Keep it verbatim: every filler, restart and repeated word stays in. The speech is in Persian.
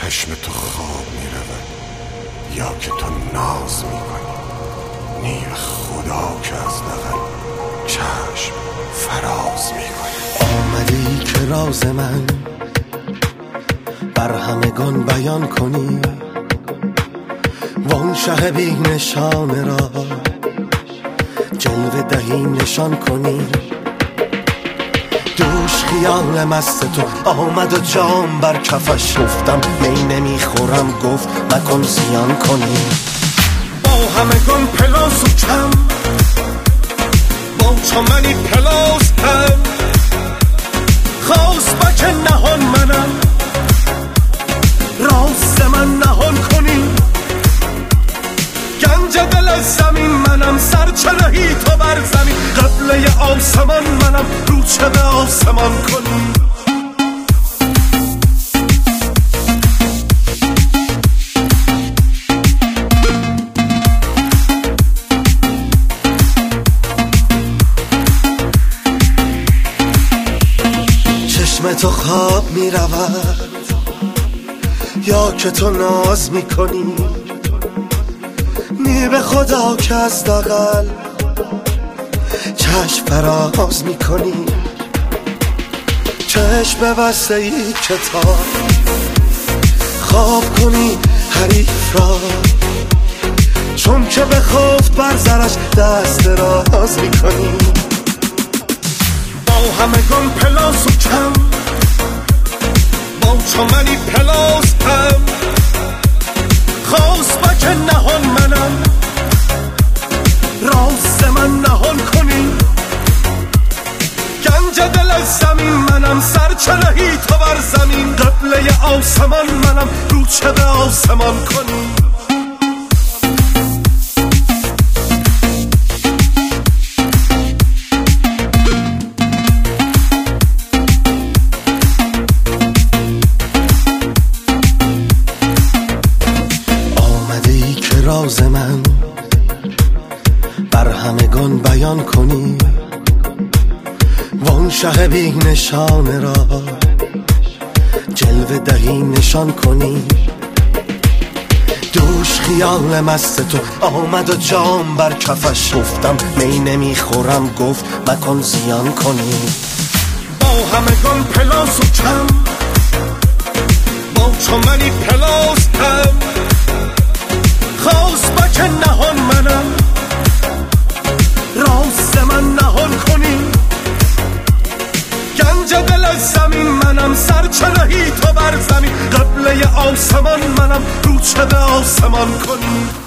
چشم تو خواب می رود یا که تو ناز می کنی، نیر خدا که از دغل چشم فراز می کنی. آمدی که راز من بر همگان بیان کنی، وان شه بی نشانه را جلوه دهی نشان کنی. دوش خیال مست تو آمد و جام بر کفش، گفتم می نمیخورم، گفت مکن زیان کنی. با همگان پلاس و کم، با چمنی پلاس هم، خواست بکن نهان منم، راست من نهان کنی. گنج دل از زمین منم، سرچرهی تو بر زمین، قبله آسمان منم، رو چه به آسمان کنی. چشم تو خواب می رود یا که تو ناز می کنی، نی به خدا که از دغل چشم فراز می کنی. چشم ببسته ای کتاب خواب کنی حریف را، چون که بخفت بر زرش دست دراز می کنی. با همگان پلاس و کم، با چمنی پلاس هم، خواست بکن نهان منم، راست من نهان کنی. گنج دل از زمین منم، سرچرهی تو بر زمین، قبله آسمان منم، رو چه به آسمان کنی. راز من بر همگان بیان کنی، وان شه بی نشانه را جلوه دهی نشان کنی. دوش خیال مست تو آمد و جام بر کفش، گفتم می نمیخورم، گفت مکن زیان کنی. با همگان پلاس و کم، با چمنی پلاس هم، خواست بکن نهان منم، راست من نهان کنی. گنج دل از زمین منم، سرچرهی تو بر زمین، قبله آسمان منم، رو چه به آسمان کنی.